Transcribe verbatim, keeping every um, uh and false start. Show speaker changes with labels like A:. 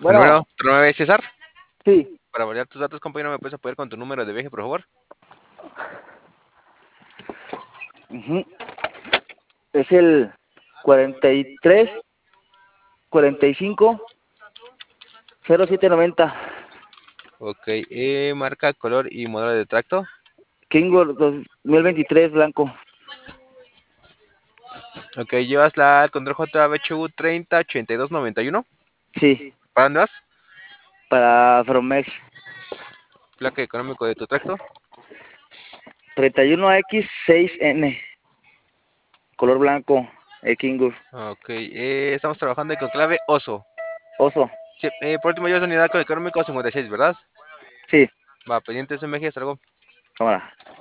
A: Tu
B: Bueno,
A: número, tu nombre es César.
B: sí.
A: Para validar tus datos, compañero, ¿me puedes apoyar con tu número de viaje, por favor?
B: Ujú. Es el cuarenta y tres, cuarenta y cinco, cero siete noventa.
A: Ok, eh, marca, color y modelo de tracto.
B: Kingo dos mil veintitrés blanco.
A: Ok, llevas la Control J B H U treinta ochenta y dos noventa y uno.
B: Sí,
A: ¿Para dónde vas?
B: para Fromex.
A: Placa económico de tu tracto.
B: treinta y uno X seis N. Color blanco. El Kingo.
A: Ok, eh, estamos trabajando con clave oso.
B: Oso.
A: Sí, eh, por último, llevas unidad con económico cincuenta y seis, ¿verdad?
B: Sí,
A: Va, pendiente S M G, hasta luego.
B: cámara.